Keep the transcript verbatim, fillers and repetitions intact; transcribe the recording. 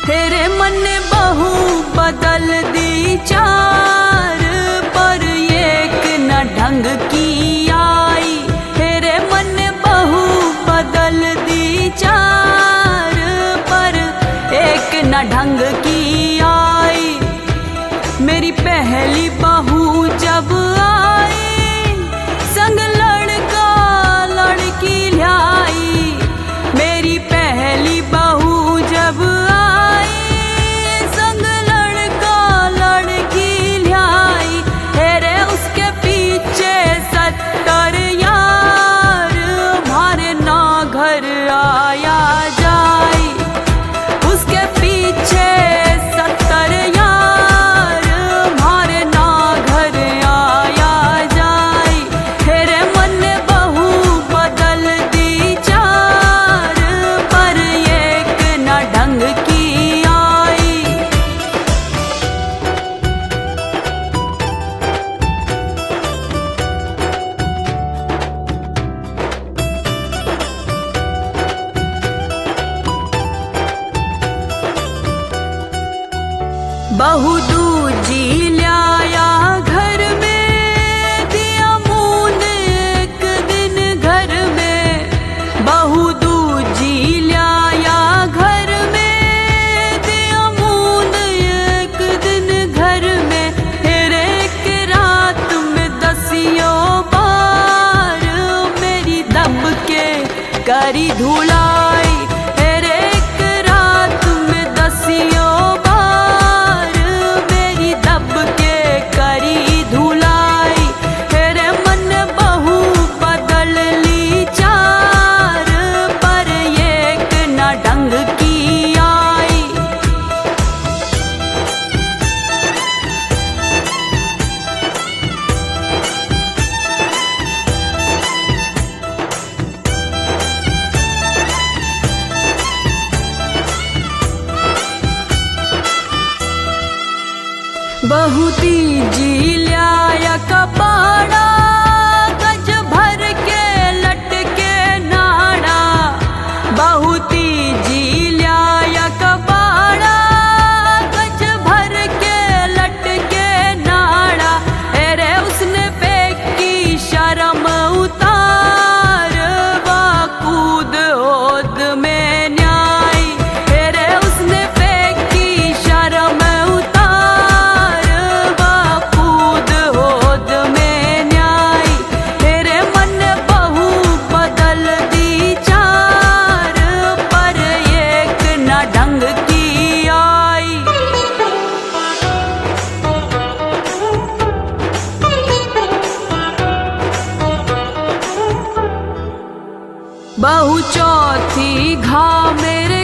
तेरे मन ने बहू बदल दी चार, पर एक न ढंग की आई। तेरे मन ने बहू बदल दी चार, पर एक न ढंग की आई। मेरी पहली बहू जब आई, संग लड़का लड़की लाई। मेरी पहली बहू जब आई, संग लड़का लड़की लाई। तेरे उसके पीछे सत्तर यार, मारे ना घर आया जाए। उसके पीछे सत्तर यार, मारे ना घर आया जाए। तेरे मन ने बहू बदल दी चार, पर एक न ढंग की आई। बहू दूजी लाया घर में, दिया मून एक दिन घर में। बहू दूजी लाया घर में, दिया मून एक दिन घर में। तेरे एक रात में दसियों बार, मेरी दब के करी धुलाई। तेरे एक रात में दसियों बार, मेरी दब के करी धुलाई। तेरे मन बहू बदल ली चार, पर एक न ढंग की आई। बहू तीजी लाया कपाड़ा, गज भर के लटके नाड़ा। बहू तीजी लाया कपाड़ा, गज भर के लटके नाड़ा। अरे उसने फेंकी शर्म उतार, वाकूद होद में न्याय। अरे उसने फेंकी शर्म उतार, वाकूद होद में न्याय। तेरे मन बहू बदल दी चार, पर एक न ढंग की आई। बहू चौथी घा मेरे